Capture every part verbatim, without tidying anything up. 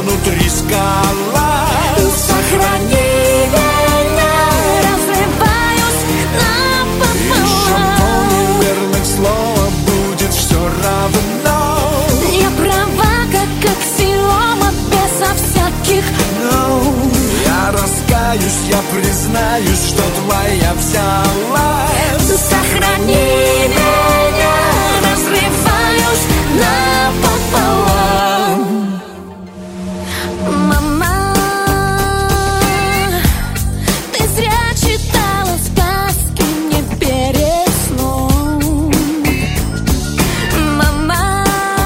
внутри скала. Сохрани меня, разрываюсь напополам. Еще полуверных слова будет все равно. Я права, как аксиома, безо всяких No. Я раскаюсь, я признаюсь, что твоя взялась. Сохрани меня, разрываюсь напополам. Мама, ты зря читала сказки мне перед сном. Мама,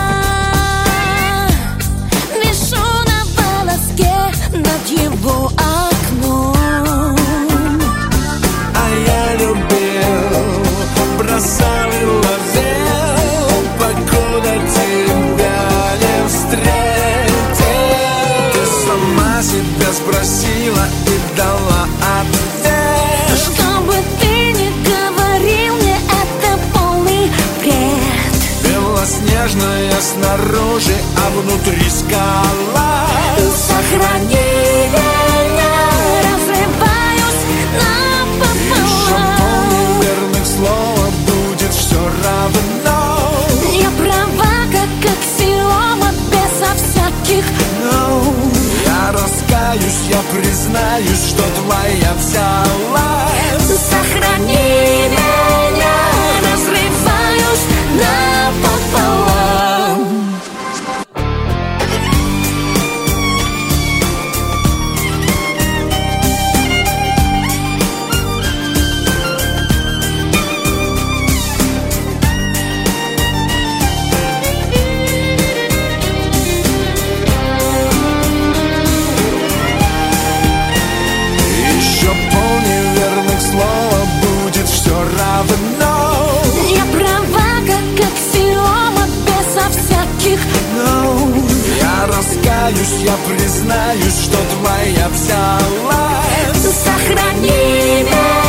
вишу на волоске над его окном. А я любил, бросал и ловил, покуда тебя не встретил. Ты сама себя спросила и дала ответ. Что бы ты ни говорил, мне это полный бред. Белоснежная снаружи, а внутри скала. Сохрани меня, разрываюсь Еще напополам. полуверных слова будет все равно. Я права, как аксиома, безо всяких No. Я раскаюсь, я признаюсь, что твоя взялась. Сохрани меня, разрываюсь напополам. Еще полневерных слова будет все равно. Я права, как аксиома, безо всяких No. Я раскаюсь, я признаюсь, что твоя взялась. Сохрани меня,